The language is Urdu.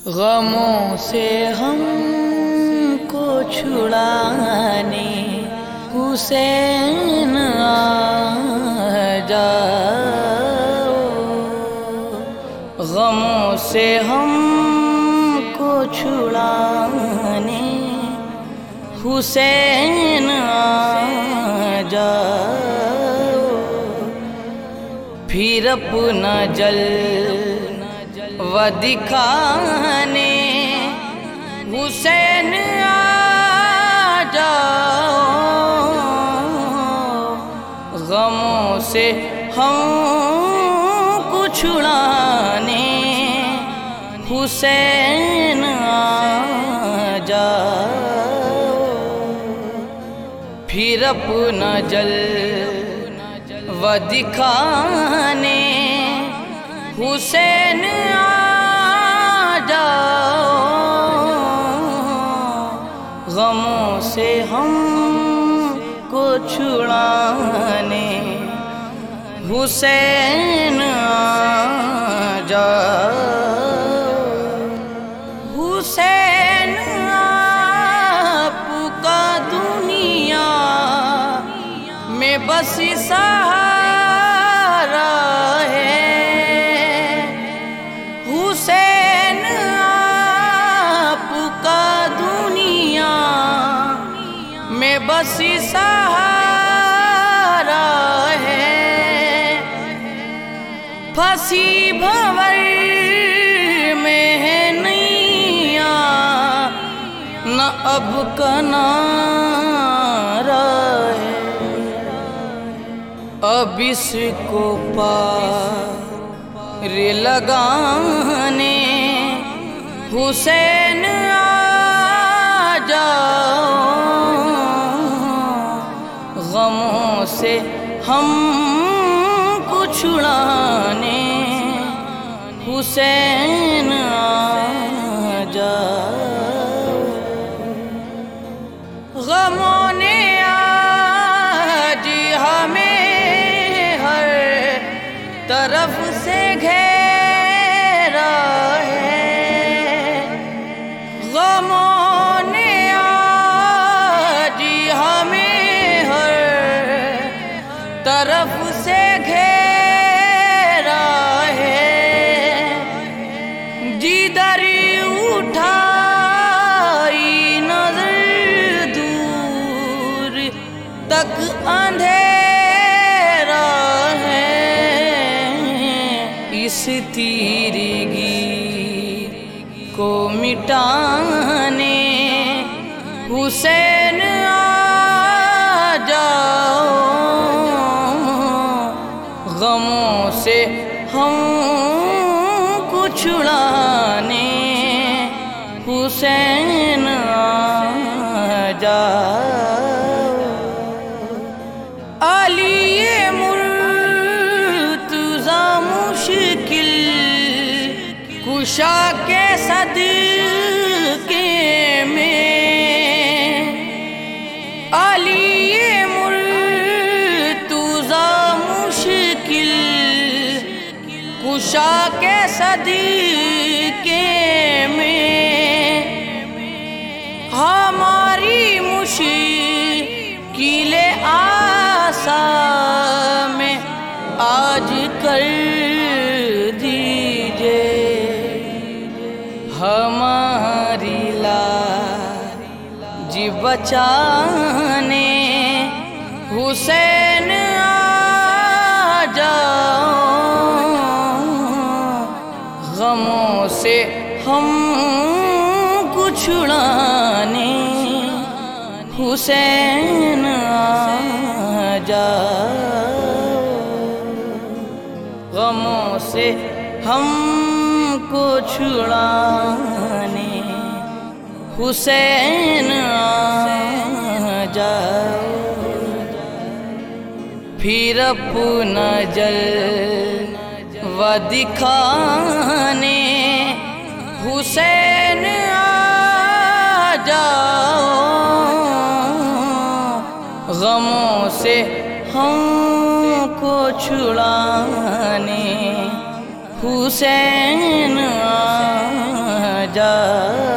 غموں سے ہم کو چھڑانے حسین آ جاؤ، غموں سے ہم کو چھڑانے حسین آ جاؤ، پھر اپنا جلوہ دکھانے حسین آ جاؤ، غموں سے ہم کو چھڑانے حسین آ جاؤ، پھر اپنا جلوہ دکھانے حسین آ جاؤ، غموں سے ہم کو چھڑانے حسین آ جاؤ، حسین آپ کا دنیا میں بس سہارا ہے، حسین آپ کا دنیا میں بس سہارا ہے، پھنسی بھنور میں ہے نیا نہ اب کنارہ ہے، اب اس کو پار لگانے حسین آ جاؤ، غموں سے ہم کو چھڑانے حسین آ جاؤ، غموں نے آج ہمیں ہر طرف سے گھیرا ہے، غموں نے آج ہمیں ہر طرف سے گھیرا ہے، جدھر اٹھائی نظر دور تک اندھیرا ہے، اس تیرگی کو مٹانے حسین آ جاؤ، غموں سے ہم کو چھڑانے حسین آ جاؤ، علی مرتضیٰ مشکل کشا کے صدقے میں، علی مرتضیٰ مشکل کشا کے صدقے میں، ہماری مشکل آسان میں آج کر دیجئے، ہماری لاج بچانے حسین آ جاؤ، غموں سے ہم کو چھڑانے حسین آ جاؤ، غموں سے ہم کو چھڑانے حسین آ جاؤ، پھر اپنا جلوہ دکھانے حسین آ جاؤ، غموں سے ہم کو چھڑانے حسین آ جائے